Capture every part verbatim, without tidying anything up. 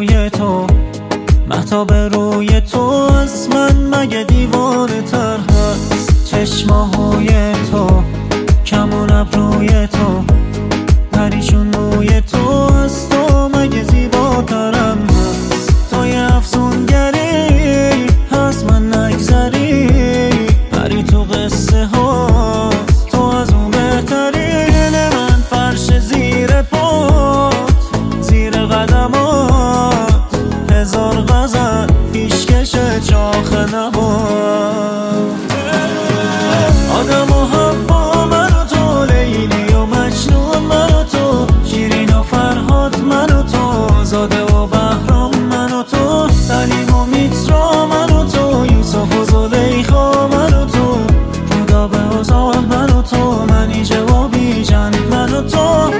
روی تو، مهتاب روی تو از من مگه دیوانه تر هست؟ چشماهای تو، کمون ابروی تو، پریشون موی تو از تو مگه زیباترم هست؟ تو یه افسونگری هست من نگذری، پری تو قصه ها تو از اون بهتری. دل من فرش زیر پات، زیر قدمات، هزار غزل پیشکش چاخ نبات. آدم و حوا من و تو، لیلی و مجنون من و تو، شیرین و فرهاد من و تو، زاده و بهرام من و تو، سلیم و میترا من و تو، یوسف و زلیخا من و تو، رودابه و زال من و تو، منیژه و بیژن من و تو.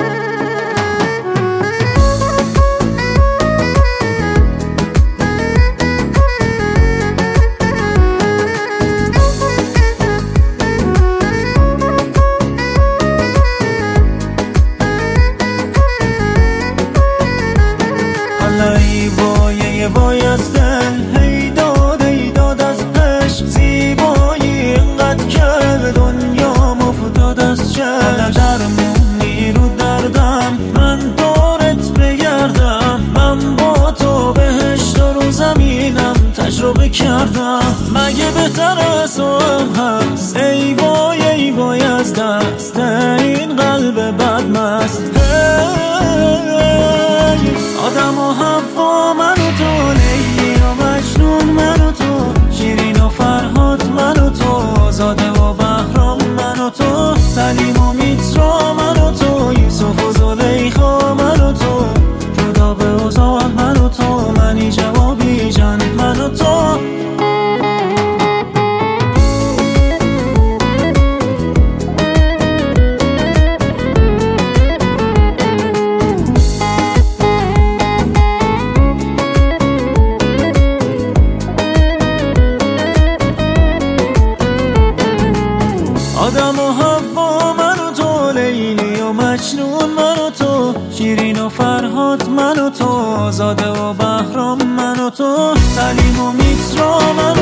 ای وای ای وای از دل، هی داد ای داد از عشق، زیبایی اینقدر که دنیا مفتاد از چشم. درمونی رو دردم من دارت بگردم، من با تو بهشت رو زمینم تجربه کردم، مگه بهتر از تو هم هست؟ ای وای ای وای از دست این قلب بدمست. آدم و حوا من و تو، لیلی و مجنون من و تو، شیرین و فرهاد من و تو، زاده و بهرام من و تو، سلیم و میترا من و تو، یوسف و زلیخا من و تو، رودابه و زال من و تو، منیژه و بیژن من و تو. آدم و حوا من و تو، لیلی و مجنون من و تو، شیرین و فرهاد من و تو، زاده و بهرام من و تو، سلیم و میترا من